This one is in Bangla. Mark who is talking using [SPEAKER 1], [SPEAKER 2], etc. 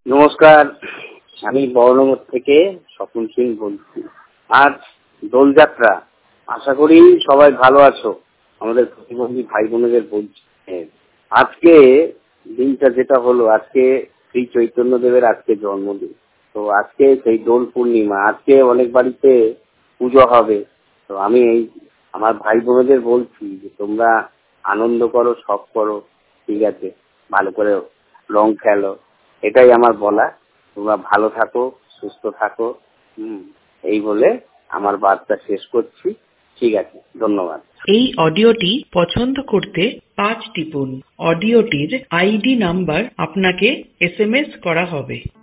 [SPEAKER 1] নমস্কার, আমি বড়নগর থেকে স্বপন সিং বলছি। আজ দোলযাত্রা, আশা করি সবাই ভালো আছো। আমাদের প্রতিবন্ধী ভাই বোনেদের বলছি, আজকে দিনটা যেটা হলো, আজকে শ্রী চৈতন্যদেবের আজকে জন্মদিন। তো আজকে সেই দোল পূর্ণিমা, আজকে অনেক বাড়িতে পুজো হবে। তো আমি এই আমার ভাই বোনেদের বলছি যে তোমরা আনন্দ করো, সব করো, ঠিক আছে, ভালো করে রং খেলো, এটাই আমার বলা। তোমরা ভালো থাকো, সুস্থ থাকো, এই বলে আমার বার্তা শেষ করছি। ঠিক আছে, ধন্যবাদ।
[SPEAKER 2] এই অডিওটি পছন্দ করতে 5 টিপুন। অডিওটির আইডি নাম্বার আপনাকে SMS করা হবে।